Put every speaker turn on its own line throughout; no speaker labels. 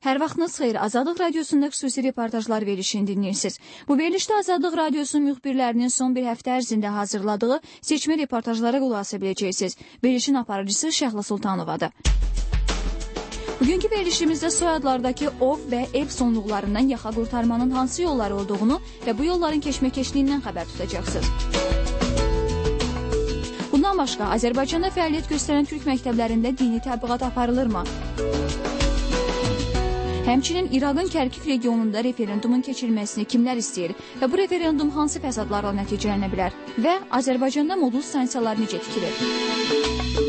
Hər vaxtınız xeyir, Azadlıq Radiosunda xüsusi reportajlar verilişini dinləyirsiniz. Bu verilişdə Azadlıq Radiosunun müxbirlərinin son bir həftə ərzində hazırladığı seçmə reportajlara qulaq asa biləcəksiniz. Verilişin aparıcısı Şəhla Sultanovadır. Bugünkü verilişimizdə soyadlardakı ov və ev sonluqlarından yaxa qurtarmanın hansı yolları olduğunu və bu yolların keşməkeşliyindən xəbər tutacaqsınız. Bundan başqa, Azərbaycanda fəaliyyət göstərən türk məktəblərində dini təbliğat aparılırmı? Həmçinin İraqın Kərkük regionunda referendumun keçirilməsini kimlər istəyir və bu referendum hansı fəsadlarla nəticələnə bilər? Və Azərbaycanda modul stansiyalar necə tikilir?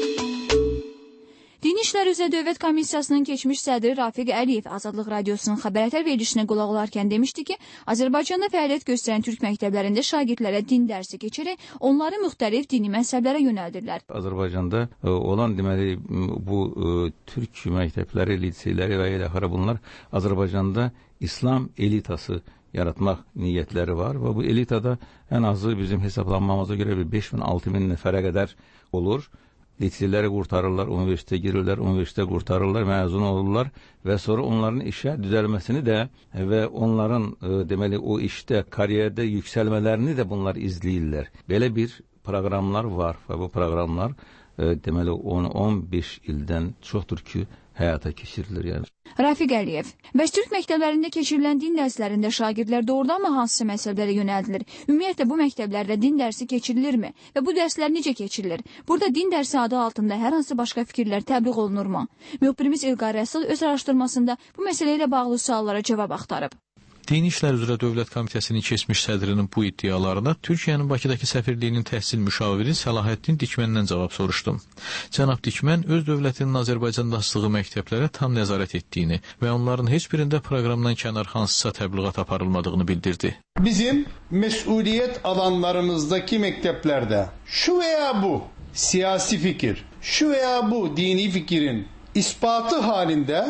Dini İşlər üzrə Dövlət Komissiyasının keçmiş sədri Rafiq Əliyev Azadlıq Radiosunun xəbərətər verilişinə qulaq olarkən demişdi ki, Azərbaycanda fəaliyyət göstərən türk məktəblərində şagirdlərə din dərsi keçərək onları müxtəlif dini məzhəblərə yönəldirlər.
Azərbaycanda olan deməli bu türk məktəbləri, liseyləri və ilaxara bunlar Azərbaycanda İslam elitası yaratmaq niyyətləri var və bu elitada ən azı bizim hesablanmamıza görə 5000-6000 nəfərə qədər olur. Liseyləri qurtarırlar, universitetə girirlər, universitetə qurtarırlar, məzun olurlar və sonra onların işə düzəlməsini də və onların deməli o işdə, kariyerdə yüksəlmələrini də bunlar izləyirlər. Belə bir proqramlar var və bu proqramlar deməli 10-15 ildən çoxdur ki, həyata keçirilir yəni.
Rafiq Əliyev, bəs türk məktəblərində keçirilən din dərslərində şagirdlər doğrudanmı hansısa məsələlərə yönəldilir? Ümumiyyətlə bu məktəblərdə din dərsi keçirilirmi? Və bu dərslər necə keçirilir? Burada din dərsi adı altında hər hansı başqa fikirlər təbliğ olunurmu? Müxbirimiz İlqar Rəsul öz araşdırmasında bu məsələ ilə bağlı suallara cavab axtarıb.
Dini İşlər üzrə Dövlət Komitəsinin keçmiş sədrinin bu iddialarına Türkiyənin Bakıdakı səfirliyinin təhsil müşaviri Səlahiddin Dikməndən cavab soruşdum. Cənab Dikmən öz dövlətinin Azərbaycanda açdığı məktəblərə tam nəzarət etdiyini və onların heç birində proqramdan kənar hansısa təbliğat aparılmadığını bildirdi.
Bizim məsuliyyət alanlarımızdaki məktəblərdə şu veya bu siyasi fikir, şu veya bu dini fikirin ispatı halinde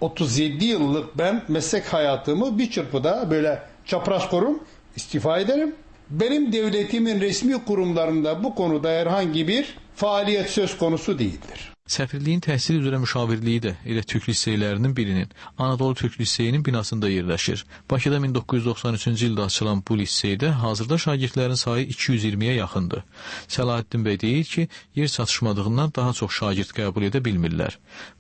37 yıllık ben meslek hayatımı bir çırpıda böyle çapraz kurum, istifa ederim. Benim devletimin resmi kurumlarında bu konuda herhangi bir faaliyet söz konusu değildir.
Səfirliyin təhsil üzrə müşavirliyi də elə türk liseylərinin birinin, Anadolu Türk Liseyinin binasında yerləşir. Bakıda 1993-cü ildə açılan bu liseydə hazırda şagirdlərin sayı 220-yə yaxındır. Səlahiddin bəy deyir ki, yer çatışmadığından daha çox şagird qəbul edə bilmirlər.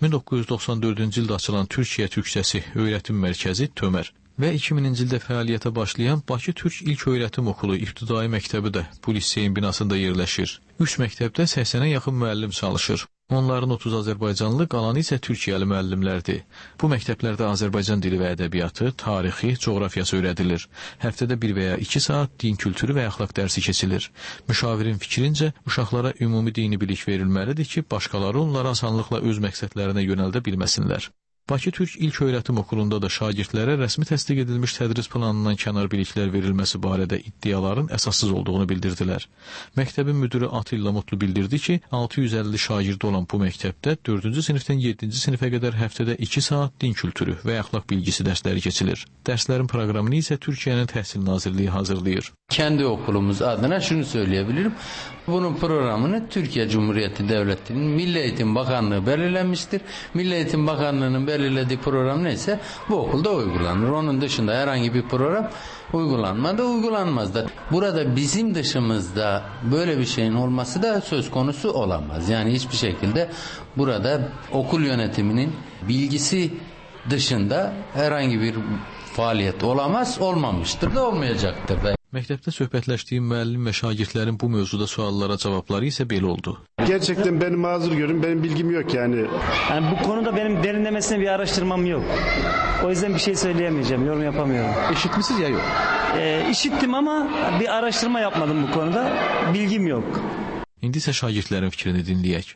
1994-cü ildə açılan Türkiyə Türkçəsi öyrətim mərkəzi Tömər və 2000-ci ildə fəaliyyətə başlayan Bakı Türk İlk Öyrətim Okulu İbtidai məktəbi də bu liseyin binasında yerləşir. 3 məktəbdə 80-ə yaxın müəllim çalışır. Onların 30 Azərbaycanlı, qalanı isə Türkiyəli müəllimlərdir. Bu məktəblərdə Azərbaycan dili və ədəbiyyatı, tarixi, coğrafiyası öyrədilir. Həftədə 1 və ya 2 saat din kültürü və əxlaq dərsi keçilir. Müşavirin fikrincə, uşaqlara ümumi dini bilik verilməlidir ki, başqaları onları asanlıqla öz məqsədlərinə yönəldə bilməsinlər. Bakı Türk İlk Öyrətim Okulunda da şagirdlərə rəsmi təsdiq edilmiş tədris planından kənar biliklər verilməsi barədə iddiaların əsassız olduğunu bildirdilər. Məktəbin müdürü Atilla Mutlu bildirdi ki, 650 şagirdi olan bu məktəbdə 4-cü sinifdən 7-ci sinifə qədər həftədə 2 saat din kültürü və əxlaq bilgisi dərsləri keçilir. Dərslərin proqramını isə Türkiyənin Təhsil Nazirliyi hazırlayır.
Kendi okulumuz adına şunu söyleyebilirim. Bunun programını Türkiye Cumhuriyeti Devleti'nin Milli Eğitim Bakanlığı belirlenmiştir. Milli Eğitim Bakanlığı'nın belirlediği program neyse bu okulda uygulanır. Onun dışında herhangi bir program uygulanmaz da. Burada bizim dışımızda böyle bir şeyin olması da söz konusu olamaz. Yani hiçbir şekilde burada okul yönetiminin bilgisi dışında herhangi bir faaliyet olamaz, olmamıştır da olmayacaktır da.
Məktəbdə söhbətləşdiyim müəllim və şagirdlərin bu mövzuda suallara cavabları isə belə oldu.
Gerçekten beni mazur görün, benim bilgim yok yani.
Yani bu konuda benim derinlemesine bir araştırmam yok. O yüzden bir şey söyleyemeyeceğim, yorum yapamıyorum.
Eşitmisiniz ya yok?
İşittim ama bir araştırma yapmadım bu konuda. Bilgim yok.
İndi isə şagirdlərin fikrini dinləyək.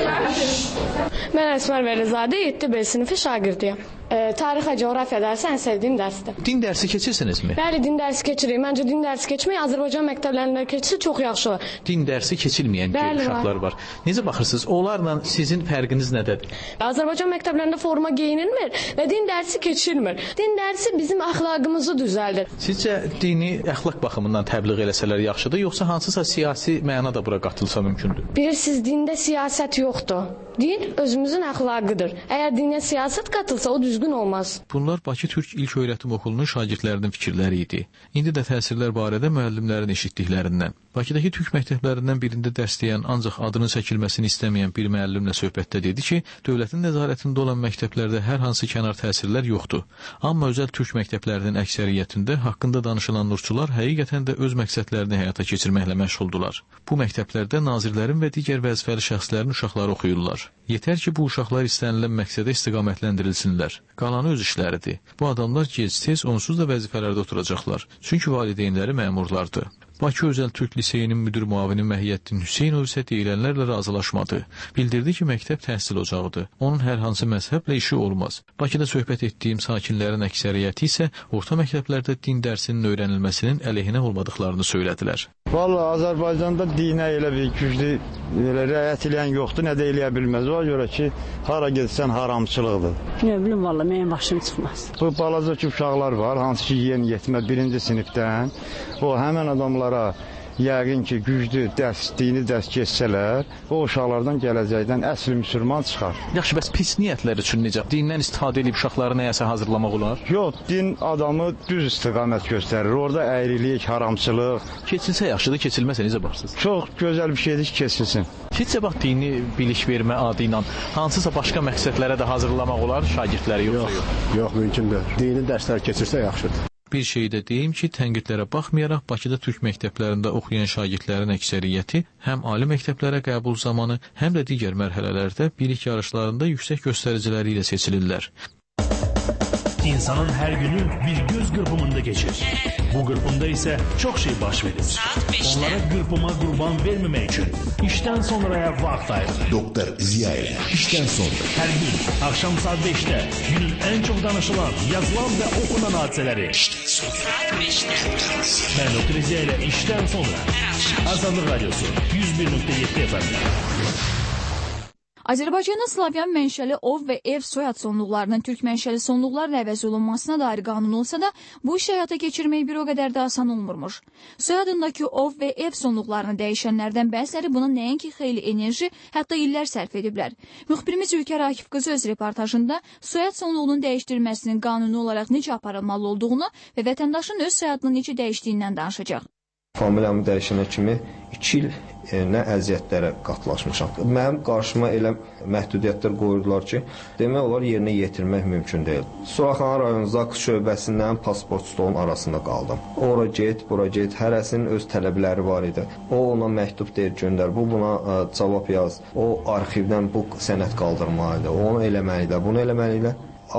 Ben Esmer Velizade 7B sınıfı şagirdiyim. Tarih ve coğrafya dersi en sevdiğim dersdi.
Din dersi keçirsiniz mi?
Bəli, din dersi keçirik. Məncə din dersi keçmək Azərbaycan məktəblərində keçsə çox yaxşı olur.
Din dersi keçilməyən uşaqlar var. Necə baxırsınız? Onlarla sizin fərqiniz nədir?
Azərbaycan məktəblərində forma geyinilmir və din dersi keçilmir. Din dersi bizim əxlaqımızı düzəldir.
Sizcə dini əxlaq baxımından təbliğ eləsələr yaxşıdır, yoxsa hansısa siyasi məna da bura qatılsa mümkündür?
Bilirsiniz, dində siyasət yoxdur. Din özümüzün əxlaqıdır. Əgər dinə siyasət qatılsa o düzgün düzgün olmaz.
Bunlar Bakı Türk İlk Öyrətim Okulunun şagirdlərinin fikirləri idi. İndi də təsirlər barədə müəllimlərin eşitdiklərindən. Bakıdakı Türk məktəblərindən birində dərsləyən, ancaq adının çəkilməsini istəməyən bir müəllimlə söhbətdə dedi ki, dövlətin nəzarətində olan məktəblərdə hər hansı kənar təsirlər yoxdur. Amma özəl Türk məktəblərinin əksəriyyətində haqqında danışılan nurçular həqiqətən də öz məqsədlərini həyata keçirməklə məşğuldular. Bu məktəblərdə nazirlərin və digər vəzifəli şəxslərin uşaqları oxuyurlar. Yetər ki, bu uşaqlar istənilən məqsədə istiqamətləndirilsinlər. Qalanı öz işləridir. Bu adamlar gec-tez onsuz da vəzifələrdə oturacaqlar. Çünki valideynləri məmurlardır. Bakı Özəl Türk Liseyinin müdür müavini Məhiyyəddin Hüseynov isə deyilənlərlə razılaşmadı. Bildirdi ki, məktəb təhsil ocağıdır. Onun hər hansı məzhəblə işi olmaz. Bakıda söhbət etdiyim sakinlərin əksəriyyəti isə orta məktəblərdə din dərsinin öyrənilməsinin əleyhinə olmadıqlarını söylədilər.
Vallahi Azərbaycanda dinə elə bir güclü riayət edən yoxdur, nə də eləyə bilməz. O görə ki, hara getsən haramçılıqdır.
Nə bilim, vallahi mənim başım çıxmaz.
Bu balaca ki uşaqlar var, hansı ki yeni yetmə 1-ci sinifdən. O həmən adamlara yəqin ki, güclü dini dərs keçsələr, o uşaqlardan gələcəkdən əsl müsəlman çıxar.
Yaxşı, bəs pis niyyətlər üçün necə? Dindən istifadə edib uşaqları nəyəsə hazırlamaq olar?
Yox, din adamı düz istiqamət göstərir. Orada əyrilik, haramçılıq.
Keçilsə yaxşıdır, keçilməsə necə baxırsınız?
Çox gözəl bir şeydir ki, keçilsin.
Sizcə bax, dini biliş vermə adı ilə hansısa başqa məqsədlərə də hazırlamaq olar şagirdləri yoxsa yox?
Yox, mümkün deyil. Dini dərslər keçirsə yaxşıdır.
Bir şey də deyim ki, tənqidlərə baxmayaraq Bakıda Türk məktəblərində oxuyan şagirdlərin əksəriyyəti həm ali məktəblərə qəbul zamanı, həm də digər mərhələlərdə bilik yarışlarında yüksək göstəriciləri ilə seçilirlər.
İnsanın her günü bir göz kırpımında geçir. Bu kırpımda ise çok şey baş verir. Onlara kırpıma kurban vermemek için işten sonraya vakit ayırın.
Doktor Ziya ile işten sonra.
Her gün akşam saat 5'te günün en çok danışılan, yazılan ve okunan hadiseleri. İşten sonra. Ben Doktor Ziya ile işten sonra. Azadlık Radyosu 101.7 FM.
Azərbaycanda Slavyan mənşəli ov və ev soyad sonluqlarının türk mənşəli sonluqlarla əvəz olunmasına dair qanun olsa da, bu işi həyata keçirmək bir o qədər də asan olmurmuş. Soyadındakı ov və ev sonluqlarını dəyişənlərdən bəziləri buna nəinki xeyli enerji, hətta illər sərf ediblər. Müxbirimiz Ülkər Akif qızı öz reportajında soyad sonluğunun dəyişdirilməsinin qanuni olaraq necə aparılmalı olduğunu və vətəndaşın öz soyadını necə dəyişdiyindən danışacaq.
Familiyamı dəyişənə kimi 2 il nə əziyyətlərə qatlaşmışam. Mənim qarşıma elə məhdudiyyətlər qoyurdular ki, demək olar yerinə yetirmək mümkün deyil. Suraxana rayonu Zaks şöbəsindən pasport stolun arasında qaldım. Ora get, bura get, hərəsinin öz tələbləri var idi. O ona məktub deyir, göndər, bu buna cavab yaz. O arxivdən bu sənəd qaldırmalıdır, onu eləməlidir, bunu eləməlidir.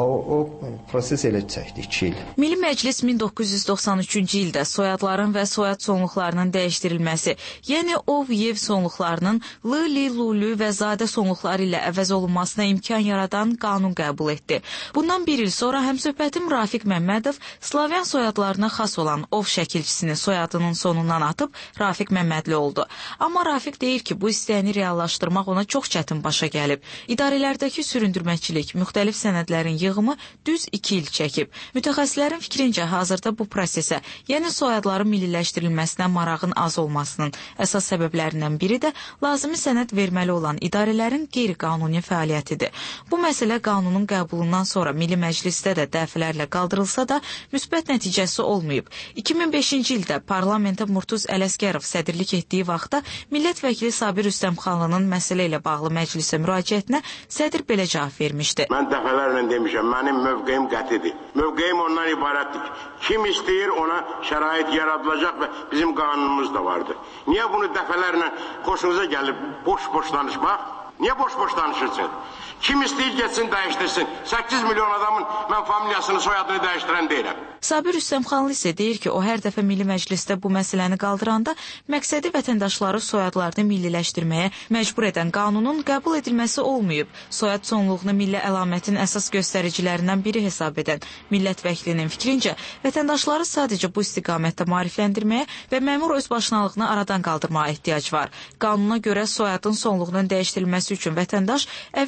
O proses elə çəkdi 2 il.
Milli Məclis 1993-cü ildə soyadların və soyad sonluqlarının dəyişdirilməsi, yəni ov, yev sonluqlarının l, li, lulü və zadə sonluqları ilə əvəz olunmasına imkan yaradan qanun qəbul etdi. Bundan bir il sonra həmsöhbətim Rafiq Məmmədov Slavyan soyadlarına xas olan ov şəkilçisini soyadının sonundan atıb Rafiq Məmmədli oldu. Amma Rafiq deyir ki, bu istəyini reallaşdırmaq ona çox çətin başa gəlib. İdarələrdəki süründürməçilik, müxtəlif sənədlərin yığımı düz 2 il çəkib. Mütəxəssislərin fikrincə hazırda bu prosesə, yəni soyadların milliləşdirilməsinə marağın az olmasının əsas səbəblərindən biri də lazımi sənəd verməli olan idarələrin qeyri-qanuni fəaliyyətidir. Bu məsələ qanunun qəbulundan sonra Milli Məclisdə də dəfələrlə qaldırılsa da müsbət nəticəsi olmayıb. 2005-ci ildə parlamentə Murtuz Ələsgərov sədrlik etdiyi vaxtda millət vəkili Sabir Rüstəmxanlının məsələ ilə bağlı məclisə müraciətinə sədr belə cavab vermişdi.
Mən dəfələrlə demişəm, mənim mövqeyim qətidir. Mövqeyim ondan ibarətdir. Kim istəyir ona şərait yaradılacaq və bizim qanunumuz da vardır. Niyə bunu dəfələrlə xoşunuza gəlib boş-boş danışmaq? Niyə boş-boş danışırsın? Kim istəyir getsin dəyişdirsin. 8 milyon adamın mən familiyasını, soyadını dəyişdirən deyirəm.
Sabir Rüstəmxanlı isə deyir ki, o hər dəfə Milli Məclisdə bu məsələni qaldıranda məqsədi vətəndaşları soyadlarını milliləşdirməyə məcbur edən qanunun qəbul edilməsi olmayıb. Soyad sonluğunu milli əlamətin əsas göstəricilərindən biri hesab edən millət vəkilinin fikrincə, vətəndaşları sadəcə bu istiqamətdə maarifləndirməyə və məmur özbaşınalığını aradan qaldırmağa ehtiyac var. Qanuna görə soyadın sonluğunun dəyişdirilməsi üçün vətəndaş əvvəlcə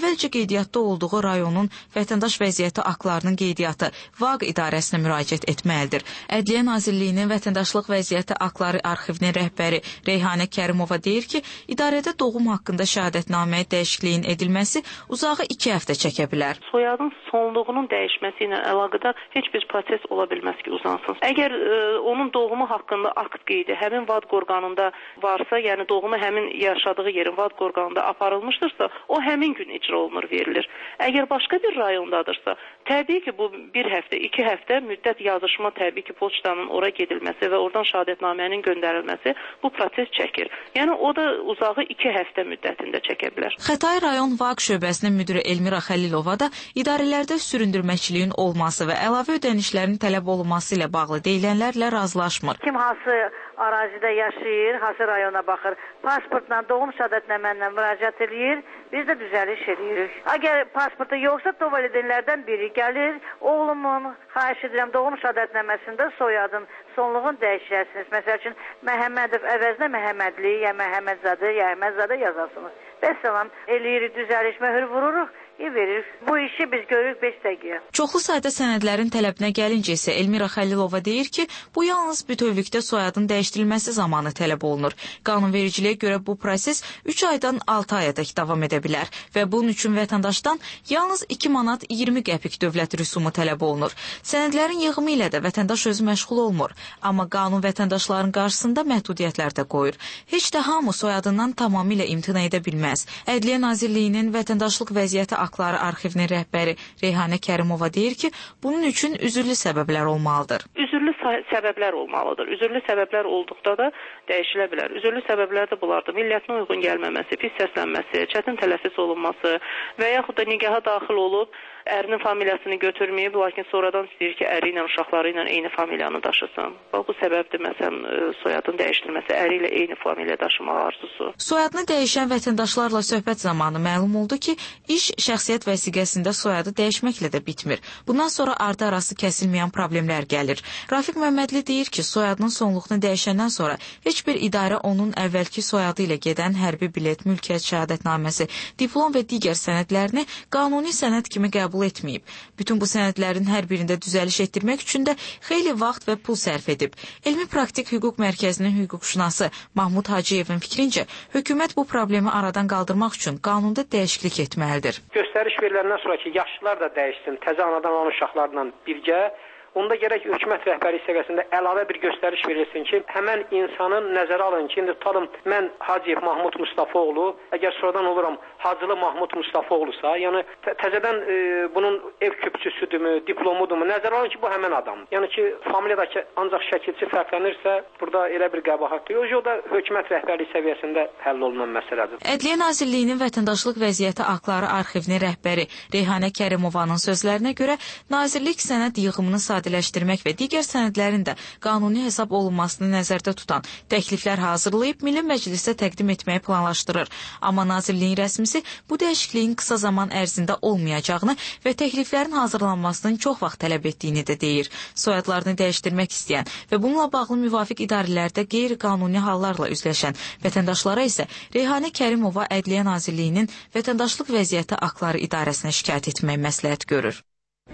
qeydiyyatda olduğu rayonun vətəndaş vəziyyəti aktlarının qeydiyyatı VAQ idarəsinə müraciət etməlidir. Ədliyyə Nazirliyinin vətəndaşlıq vəziyyəti aktları arxivinin rəhbəri Reyhanə Kərimova deyir ki, idarədə doğum haqqında şəhadətnaməyə dəyişikliyin edilməsi uzağı 2 həftə çəkə bilər.
Soyadın sonluğunun dəyişməsi ilə əlaqədar heç bir proses ola bilməz ki, uzansın. Əgər onun doğumu haqqında akt qeydi həmin VADQ orqanında varsa, yəni doğumu həmin yaşadığı yerin VADQ orqanında aparılmışdırsa, o həmin gün icra olunur, verilir. Əgər başqa bir rayondadırsa, təbii ki, bu 1 həftə, 2 həftə müddət yazışma, təbii ki, poçtanın ora gedilməsi və oradan şəhadətnamənin göndərilməsi bu proses çəkir. Yəni o da uzağı 2 həftə müddətində çəkə bilər.
Xətai rayon VAQ şöbəsinin müdiri Elmira Xəlilova da idarələrdə süründürməçiliyin olması və əlavə ödənişlərin tələb olunması ilə bağlı deyilənlərlə razılaşmır.
Kim hansı ərazidə yaşayır, hansı rayona baxır, pasportla, doğum şəhadətnaməylə müraciət edir, biz də düzəliş edirik. Əgər pasportu yoxsa, valideynlərdən biri gəlir, oğlumun, xahiş edirəm, doğum şəhadətnaməsində soyadın, sonluğun dəyişəsiniz. Məsəl üçün, Məhəmmədov əvəzinə Məhəmmədli, ya Məhəmmədzadə, ya Əhmədzadə yazarsınız. Bəsəlam, eləyirik, düzəliş, möhür vururuq, veririk. Bu işi biz görürük 5 dəqiqə.
Çoxlu sayda sənədlərin tələbinə gəlincə isə Elmira Xəlilova deyir ki, bu yalnız bütövlükdə soyadın dəyişdirilməsi zamanı tələb olunur. Qanunvericiliyə görə bu proses 3 aydan 6 ayadək davam edə bilər və bunun üçün vətəndaşdan yalnız 2 manat 20 qəpik dövlət rüsumu tələb olunur. Sənədlərin yığımı ilə də vətəndaş özü məşğul olmur, amma qanun vətəndaşların qarşısında məhdudiyyətlər də qoyur. Heç də hamı soyadından tamamilə imtina edə bilməz. Ədliyyə Nazirliyinin vətəndaşlıq vəziyyəti aktları arxivinin rəhbəri Reyhanə Kərimova deyir ki, bunun üçün üzürlü səbəblər olmalıdır.
Üzürlü səbəblər olmalıdır. Üzürlü səbəblər olduqda da dəyişilə bilər. Üzürlü səbəblər də bunlardır. Millətinə uyğun gəlməməsi, pis səslənməsi, çətin tələffüz olunması və yaxud da nigaha daxil olub ərinin familiyasını götürməyib, lakin sonradan istəyir ki, əri ilə, uşaqları ilə eyni familiyanı daşısın. Bu səbəbdir, məsələn, soyadın dəyişdirilməsi, əri ilə eyni familiya daşımaq arzusu.
Soyadını dəyişən vətəndaşlarla söhbət zamanı məlum oldu ki, iş şəxsiyyət vəsiqəsində soyadı dəyişməklə də bitmir. Bundan sonra ardı arası kəsilməyən problemlər gəlir. Rafiq Məmmədli deyir ki, soyadının sonluğunu dəyişəndən sonra heç bir idarə onun əvvəlki soyadı ilə gedən hərbi bilet, mülkiyyət şəhadətnaməsi, diplom və digər sənədlərini qanuni sənəd kimi qəbul etməyib. Bütün bu sənədlərin hər birində düzəliş etdirmək üçün də xeyli vaxt və pul sərf edib. Elmi Praktik Hüquq Mərkəzinin hüquqşünası Mahmud Hacıyevin fikrincə, hökumət bu problemi aradan qaldırmaq üçün qanunda dəyişiklik etməlidir.
Göstəriş veriləndən sonra ki, yaşlılar da dəyişsin, təzə anadan olan uşaqlarla birgə, onda gərək hökumət rəhbəri səviyyəsində əlavə bir göstəriş verilsin ki, həmən insanın nəzərə alın ki, indi tutalım, mən Hacıyev Mahmud Mustafaoğlu, əgər sonradan oluram Hacılı Mahmud Mustafaoğlusa, yəni təzədən bunun ev küpçüsüdürmü, diplomudurmu, nəzərə alın ki, bu həmən adam. Yəni ki, familiyadakı ancaq şəkilçi fərqlənirsə, burada elə bir qəbahatdır. O da hökumət rəhbərliyi səviyyəsində həll olunan məsələdir.
Ədliyyə Nazirliyinin vətəndaşlıq vəziyyəti aktları arxivinin rəhbəri Reyhanə Kərimovanın sözlərinə görə, Nazirlik sənəd yığımını sadələşdirmək və digər sənədlərin də qanuni hesab olunmasını nəzərdə tutan təkliflər hazırlayıb Milli Məclisə təqdim etməyi planlaşdırır. Amma Nazirliyin rəsmisi bu dəyişikliyin qısa zaman ərzində olmayacağını və təkliflərin hazırlanmasının çox vaxt tələb etdiyini də deyir. Soyadlarını dəyişdirmək istəyən və bununla bağlı müvafiq idarələrdə qeyri-qanuni hallarla üzləşən vətəndaşlara isə Reyhanə Kərimova Ədliyyə Nazirliyinin Vətəndaşlıq Vəziyyəti Aktları İdarəsinə şikayət etmək məsləhət görür.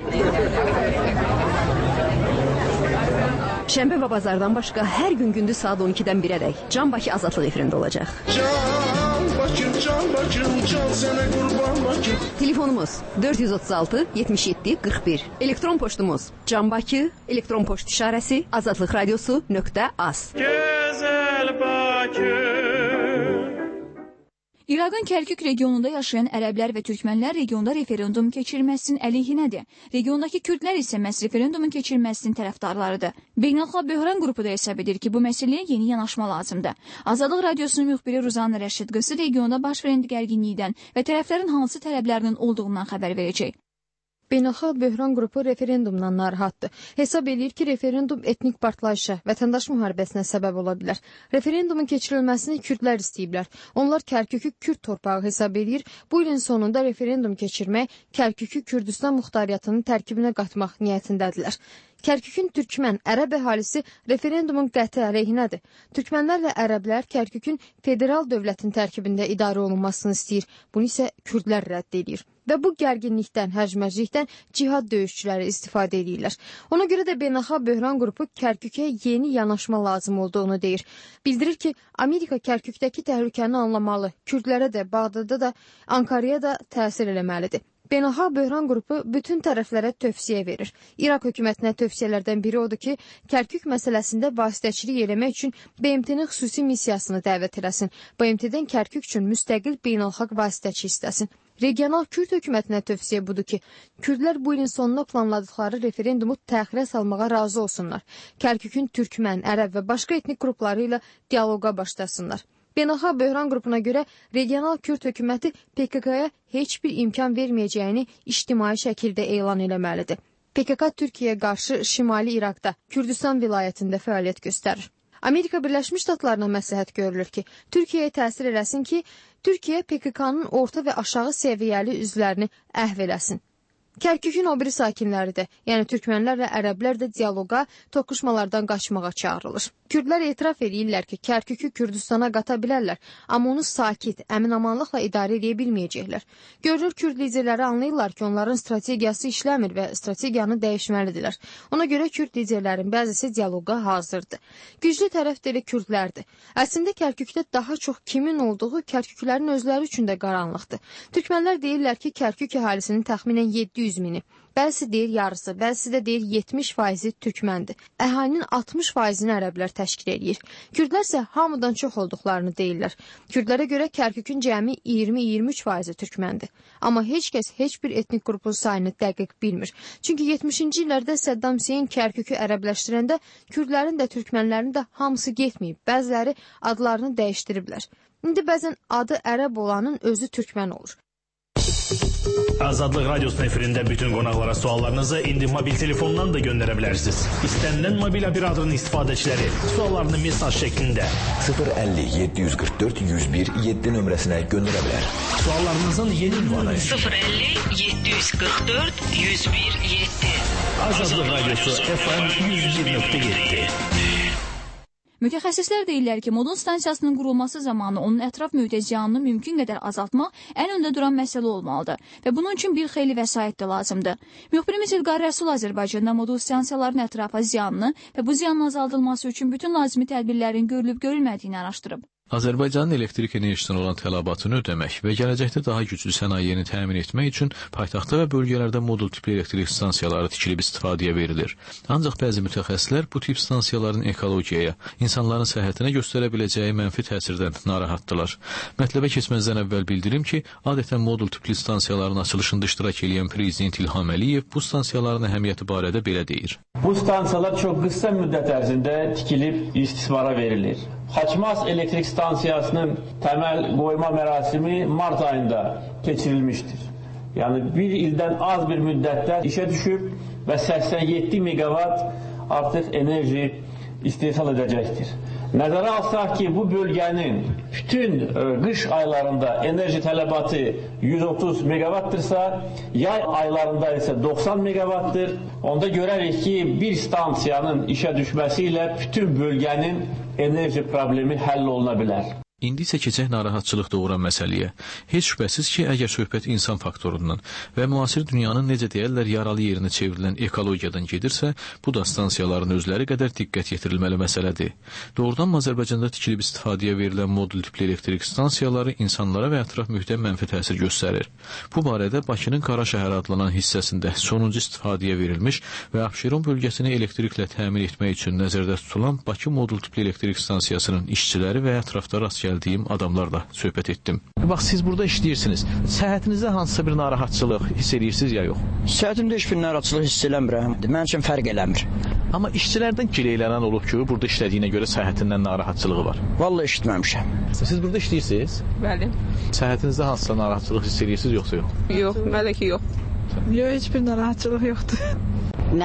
Şənbə və bazardan başqa hər gün gündüz saat 12-dən 1-ədək Can Bakı Azadlıq efirində olacaq.
Can Bakım, can sənə qurban Bakım.
Telefonumuz 436 77 41. Elektron poçtumuz canbakı, elektron poçt işarəsi azadlıqradiosu.az.
Gözəl Bakı.
İraqın Kərkük regionunda yaşayan ərəblər və türkmənlər regionda referendum keçirməsinin əleyhinədir. Regiondakı kürdlər isə məhz referendumun keçirilməsinin tərəfdarlarıdır. Beynəlxalq Böhran qrupu da hesab edir ki, bu məsələyə yeni yanaşma lazımdır. Azadlıq Radiosunun müxbiri Ruzanə Rəşid qızı regionda baş verən gərginlikdən və tərəflərin hansı tələblərinin olduğundan xəbər verəcək.
Beynəlxalq Böhran qrupu referendumdan narahatdır. Hesab edir ki, referendum etnik partlayışa, vətəndaş müharibəsinə səbəb ola bilər. Referendumun keçirilməsini kürdlər istəyiblər. Onlar Kərkükü Kürd torpağı hesab edir. Bu ilin sonunda referendum keçirmək, Kərkükü Kürdistan muxtariyyatının tərkibinə qatmaq niyyətindədirlər. Kərkükün türkmən, ərəb əhalisi referendumun qəti əleyhinədir. Türkmənlərlə ərəblər Kərkükün federal dövlətin tərkibində idarə olunmasını istəyir. Bunu isə kürdlər rədd edir. və bu gərginlikdən, hərcmərclikdən cihad döyüşçüləri istifadə edirlər. Ona görə də Beynəlxalq Böhran Qrupu Kərkükə yeni yanaşma lazım olduğunu deyir. Bildirir ki, Amerika Kərkükdəki təhlükəni anlamalı, Kürdlərə də, Bağdada da, Ankaraya da təsir eləməlidir. Beynəlxalq Böhran Qrupu bütün tərəflərə tövsiyə verir. İraq hökumətinə tövsiyələrdən biri odur ki, Kərkük məsələsində vasitəçilik eləmək üçün BMT-nin xüsusi missiyasını dəvət eləsin. BMT-dən Kərkük üçün müstəqil beynəlxalq vasitəçi istəsin. Regional Kürd hökumətinə tövsiyə budur ki, Kürdlər bu ilin sonuna planladıkları referendumu təxirə salmağa razı olsunlar. Kərkükün türkmən, ərəb və başqa etnik qrupları ilə dialoqa başlasınlar. Beynəlxalq Böhran Qrupuna görə regional Kürd hökuməti PKK-ya heç bir imkan verməyəcəyini ictimai şəkildə elan eləməlidir. PKK Türkiyəyə qarşı Şimali İraqda, Kürdistan vilayətində fəaliyyət göstərir. Amerika Birləşmiş Ştatlarına məsləhət görülür ki, Türkiyəyə təsir eləsin ki, Türkiyə PKK-nın orta və aşağı səviyyəli üzvlərini əhv eləsin. Kərkükün o biri sakinləri də, yəni türkmənlərlə ərəblər də dialoqa, toqquşmalardan qaçmağa çağırılır. Kürdlər etiraf edirlər ki, Kərkükü Kürdistana qata bilərlər, amma onu sakit, əmin-amanlıqla idarə edə bilməyəcəklər. Görünür, Kürd liderləri anlayırlar ki, onların strategiyası işləmir və strategiyanı dəyişməlidirlər. Ona görə Kürd liderlərin bəzisi dialoqa hazırdır. Güclü tərəf də elə Kürdlərdir. Əslində Kərkükdə daha çox kimin olduğu Kərküklərin özləri üçün də qaranlıqdır. Türkmənlər deyirlər ki, Kərkük əhalisinin təxminən 700 mini. Bəzisi deyir yarısı, bəzisi də deyir 70% türkməndir. Əhalinin 60%-ni ərəblər təşkil edir. Kürdlər isə hamıdan çox olduqlarını deyirlər. Kürdlərə görə Kərkükün cəmi 20-23% türkməndir. Amma heç kəs heç bir etnik qrupun sayını dəqiq bilmir. Çünki 70-ci illərdə Səddam Hüseyn Kərkükü ərəbləşdirəndə Kürdlərin də türkmənlərin də hamısı getməyib. Bəziləri adlarını dəyişdiriblər. İndi bəzən adı ərəb olanın özü türkmən olur.
Azadlıq Radyosu'nun efirində bütün qonaqlara suallarınızı indi mobil telefondan da göndərə bilərsiniz. İstənilən mobil operatorun istifadəçiləri suallarını mesaj şəklində
050 744 101 7 nömrəsinə göndərə bilər.
Suallarınızın yeni ünvanı
050 744 101 7.
Azadlıq Radyosu FM 101.7.
Mütəxəssislər deyirlər ki, modul stansiyasının qurulması zamanı onun ətraf mühitə ziyanını mümkün qədər azaltmaq ən öndə duran məsələ olmalıdır və bunun üçün bir xeyli vəsait də lazımdır. Müxbirimiz İlqar Rəsul Azərbaycanda modul stansiyaların ətrafa ziyanını və bu ziyanın azaldılması üçün bütün lazımi tədbirlərin görülüb-görülmədiyini araşdırıb.
Azərbaycanın elektrik enerjisindən olan tələbatını ödəmək və gələcəkdə daha güclü sənayeni təmin etmək üçün paytaxtda və bölgələrdə modul tipli elektrik stansiyaları tikilib istifadəyə verilir. Ancaq bəzi mütəxəssislər bu tip stansiyaların ekologiyaya, insanların səhhətinə göstərə biləcəyi mənfi təsirdən narahatdırlar. Mətləbə keçməzdən əvvəl bildirim ki, adətən modul tipli stansiyaların açılışında iştirak edən Prezident İlham Əliyev bu stansiyaların əhəmiyyəti barədə belə deyir.
Bu stansiyalar çox qısa müddət ərzində tikilib istismara verilir. Xaçmaz elektrik stansiyasının təməl qoyma mərasimi mart ayında keçirilmişdir. Yəni bir ildən az bir müddətdə işə düşüb və 87 megawatt artıq enerji istehsal edəcəkdir. Nəzərə alsaq ki, bu bölgənin bütün qış aylarında enerji tələbatı 130 megawattdırsa, yay aylarında isə 90 megawattdır. Onda görərik ki, bir stansiyanın işə düşməsi ilə bütün bölgənin enerji problemi həll oluna bilər.
İndi isə keçək narahatçılıq doğuran məsələyə. Heç şübhəsiz ki, əgər söhbət insan faktorundan və müasir dünyanın necə deyərlər yaralı yerinə çevrilən ekologiyadan gedirsə, bu da stansiyaların özləri qədər diqqət yetirilməli məsələdir. Doğrudan Azərbaycanda tikilib istifadəyə verilən modul tipli elektrik stansiyaları insanlara və ətraf mühitə mənfi təsir göstərir. Bu barədə Bakının Qaraşəhər adlanan hissəsində sonuncu istifadəyə verilmiş və Abşeron bölgəsini elektriklə təmin etmək üçün nəzərdə tutulan Bakı modul tipli elektrik stansiyasının işçiləri və ətrafda rast gəldiyim adamlarla söhbət etdim.
Bax, siz burada işləyirsiniz. Səhhətinizdə hansısa bir narahatçılıq hiss edirsiniz ya yox?
Səhhətimdə heç bir narahatçılıq hiss eləmirəm. Mənim üçün fərq eləmir.
Amma işçilərdən gileylənən olub ki, burada işlədiyinə görə səhhətindən narahatçılığı var.
Vallahi eşitməmişəm.
Siz burada işləyirsiniz?
Bəli.
Səhhətinizdə hansısa narahatçılıq hiss edirsiniz yoxsa yox?
Yox, mələ ki yox. Yox, heç bir narahatçılıq yoxdur.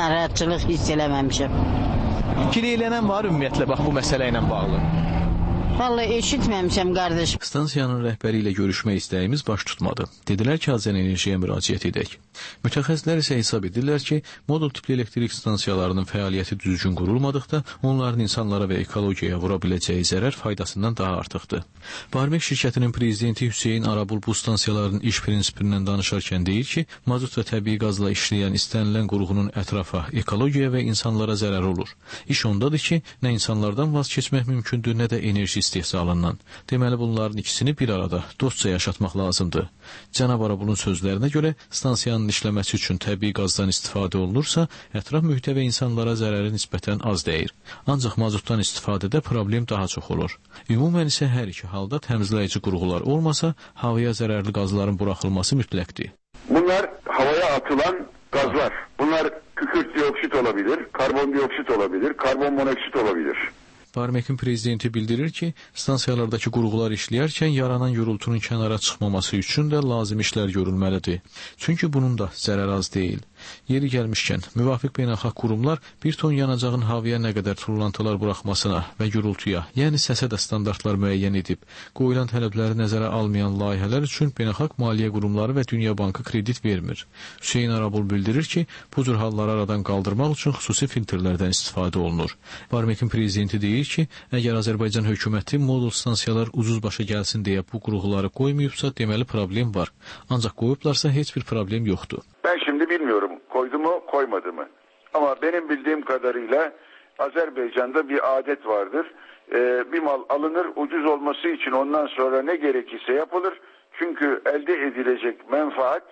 Narahatçılıq hiss eləməmişəm.
Gileylənən var ümumiyyətlə bax bu məsələ ilə bağlı?
Vallahi eşitməmişəm qardaşım.
Stansiyanın rəhbəri ilə görüşmək istəyimiz baş tutmadı. Dedilər ki, Azərenerjiyə müraciət edək. Mütəxəssislər isə hesab edirlər ki, modul tipli elektrik stansiyalarının fəaliyyəti düzgün qurulmadıqda onların insanlara və ekologiyaya vura biləcəyi zərər faydasından daha artıqdır. Barmek şirkətinin prezidenti Hüseyin Arabul bu stansiyaların iş prinsipindən danışarkən deyir ki, mazut və təbii qazla işləyən istənilən qurğunun ətrafa, ekologiya və insanlara zərər olur. İş ondadır ki, nə insanlardan vaz keçmək mümkündür, nə də enerji istehsalından. Deməli, bunların ikisini bir arada dostca yaşatmaq lazımdır. Cənab Arabulun sözlərinə görə, stansiyanın işləməsi üçün təbii qazdan istifadə olunursa, ətraf mühitə və insanlara zərəri nisbətən az dəyir. Ancaq mazutdan istifadədə problem daha çox olur. Ümumən isə hər iki halda təmizləyici qurğular olmasa, havaya zərərli qazların buraxılması mütləqdir.
Bunlar havaya atılan gazlar. Bunlar kükürt dioksit olabilir, karbondioksit olabilir, karbon monoksit olabilir.
Barmekin prezidenti bildirir ki, stansiyalardakı qurğular işləyərkən yaranan gürültünün kənara çıxmaması üçün də lazım işlər görülməlidir. Çünki bunun da zərər az deyil. Yeri gəlmişkən, müvafiq beynəlxalq qurumlar bir ton yanacağın havaya nə qədər tullantılar buraxmasına və gürültüyə, yəni səsə də standartlar müəyyən edib, qoyulan tələbləri nəzərə almayan layihələr üçün beynəlxalq maliyyə qurumları və Dünya Bankı kredit vermir. Hüseyin Arabul bildirir ki, bu cür halları aradan qaldırmaq üçün xüsusi filtrlərdən istifadə olunur. Barmekin prezidenti deyir ki, əgər Azərbaycan hökuməti modul stansiyalar ucuz başa gəlsin deyə bu qurğuları qoymayıbsa, deməli problem var. Ancaq qoyublarsa heç bir problem yoxdur.
Ben şimdi bilmiyorum koydu mu koymadı mı. Ama benim bildiğim kadarıyla Azerbaycan'da bir adet vardır. Bir mal alınır ucuz olması için ondan sonra ne gerekirse yapılır. Çünkü elde edilecek menfaat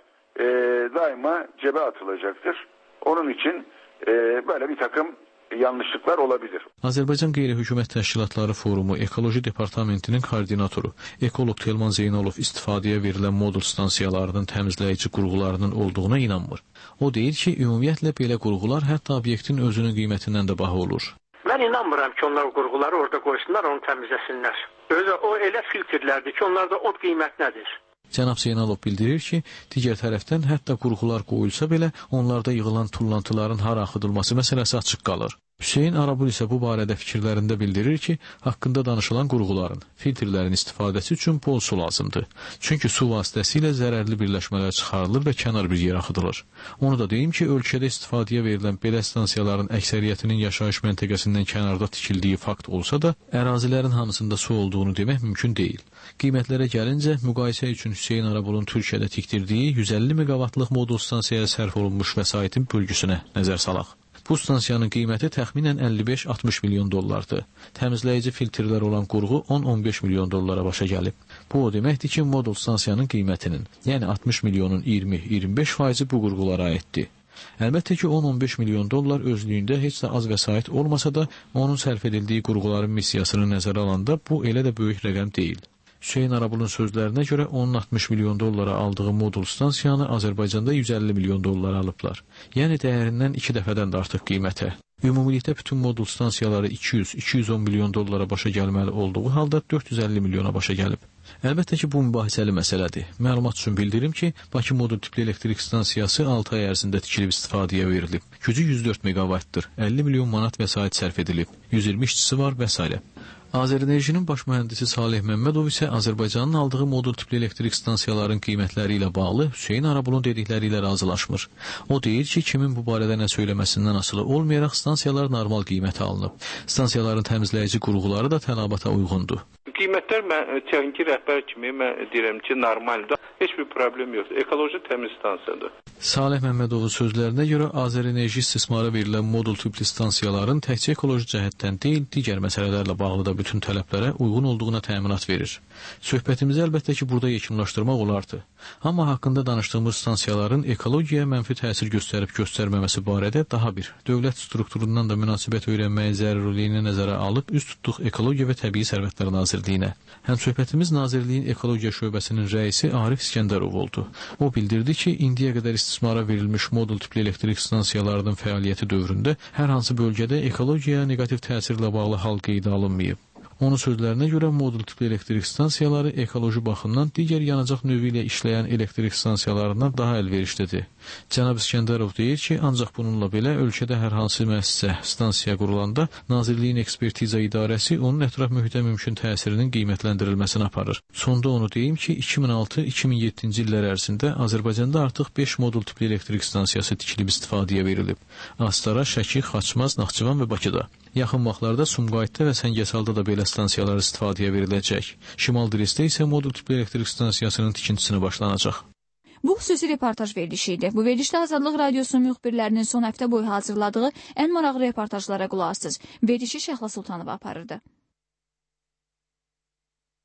daima cebe atılacaktır. Onun için böyle bir takım yanlışlıklar olabilir.
Azərbaycan Qeyri-Hökumət Təşkilatları Forumu Ekoloji Departamentinin koordinatoru ekoloq Telman Zeynalov istifadəyə verilən modul stansiyalarının təmizləyici qurğularının olduğuna inanmır. O deyir ki, ümumiyyətlə belə qurğular hətta obyektin özünün qiymətindən də baha olur.
Mən inanmıram ki, onlar qurğuları orada qoysunlar, onu təmizləsinlər. Özü o elə filtrlərdir ki, onlarda od qiymətlidir.
Cənab Zeynalov bildirir ki, digər tərəfdən hətta qurğular qoyulsa belə, onlarda yığılan tullantıların hara axıdılması məsələsi açıq qalır. Hüseyin Arabul isə bu barədə fikirlərində bildirir ki, haqqında danışılan qurğuların, filtrlərin istifadəsi üçün bol su lazımdır. Çünki su vasitəsilə zərərli birləşmələr çıxarılır və kənar bir yer axıdılır. Onu da deyim ki, ölkədə istifadəyə verilən belə stansiyaların əksəriyyətinin yaşayış məntəqəsindən kənarda tikildiyi fakt olsa da, ərazilərin hamısında su olduğunu demək mümkün deyil. Qiymətlərə gəlincə, müqayisə üçün Hüseyin Arabulun Türkiyədə tikdirdiyi 150 meqavatlıq modul stansiyaya sərf olunmuş vəsaitin bölgüsünə nəzər salaq. Bu stansiyanın qiyməti təxminən 55-60 milyon dollardır. Təmizləyici filtrlər olan qurğu 10-15 milyon dollara başa gəlib. Bu o deməkdir ki, modul stansiyanın qiymətinin, yəni 60 milyonun 20-25% bu qurğulara aiddir. Əlbəttə ki, 10-15 milyon dollar özlüyündə heç də az vəsait olmasa da, onun sərf edildiyi qurğuların missiyasını nəzərə alanda bu elə də böyük rəqəm deyil. Hüseyin Arabulun sözlərinə görə 10-60 milyon dollara aldığı modul stansiyanı Azərbaycanda 150 milyon dollara alıblar. Yəni dəyərindən 2 dəfədən də artıq qiymətə. Ümumilikdə bütün modul stansiyaları 200-210 milyon dollara başa gəlməli olduğu halda 450 milyona başa gəlib. Əlbəttə ki, bu mübahisəli məsələdir. Məlumat üçün bildirim ki, Bakı modul tipli elektrik stansiyası 6 ay ərzində tikilib istifadəyə verilib. Gücü 104 meqavatdır, 50 milyon manat vəsait sərf edilib, 120 işçisi var və s. Azərenerjinin baş mühəndisi Salih Məmmədov isə Azərbaycanın aldığı modul tipli elektrik stansiyaların qiymətləri ilə bağlı Hüseyin Arabulun dedikləri ilə razılaşmır. O deyir ki, kimin bu barədə nə söyləməsindən asılı olmayaraq stansiyalar normal qiymətə alınıb. Stansiyaların təmizləyici qurğuları da tələbata uyğundur.
Qiymətlər texniki rəhbər kimi mən deyirəm ki, normaldır. Heç bir problem yoxdur. Ekoloji təmiz stansiyadır.
Salih Məmmədovun sözlərinə görə Azərenerji istismara verilən modul tipli stansiyaların təkcə ekoloji cəhətdən deyil, digər məsələlərlə bağlı da bütün tələblərə uyğun olduğuna təminat verir. Söhbətimizi əlbəttə ki, burada yekunlaşdırmaq olardı. Amma haqqında danışdığımız stansiyaların ekologiyaya mənfi təsir göstərib-göstərməməsi barədə daha bir, dövlət strukturundan da münasibət öyrənməyə zərurliyini nəzərə alıb üst tutduq Ekologiya və Təbii Sərvətlər Nazirliyinə. Həmsöhbətimiz Nazirliyin Ekologiya şöbəsinin rəisi Arif İskəndərov oldu. O bildirdi ki, indiyə qədər istismara verilmiş modul tipli elektrik stansiyalarının fəaliyyəti dövründə hər hansı bölgədə ekologiyaya negativ təsirlə bağlı hal qeydə alınmayıb. Onun sözlərinə görə modul tipli elektrik stansiyaları ekoloji baxımdan digər yanacaq növü ilə işləyən elektrik stansiyalarından daha əlverişlidir. Cənab İskəndərov deyir ki, ancaq bununla belə ölkədə hər hansı müəssisə, stansiya qurulanda Nazirliyin Ekspertiza İdarəsi onun ətraf mühitə mümkün təsirinin qiymətləndirilməsini aparır. Sonda onu deyim ki, 2006-2007-ci illər ərzində Azərbaycanda artıq 5 modul tipli elektrik stansiyası tikilib istifadəyə verilib. Astara, Şəki, Xaçmaz, Naxçıvan və Bakıda. Yaxın vaxtlarda Sumqayıtda və Səngəsalda da belə stansiyalar istifadəyə veriləcək. Şimal Diresdə isə modul tipli elektrik stansiyasının tikintisini başlanacaq.
Bu xüsusi reportaj verilişi idi. Bu verilişdə Azadlıq Radiosunun müxbirlərinin son həftə boyu hazırladığı ən maraqlı reportajlara qulaq asdınız. Verilişi Şəhla Sultanova aparırdı.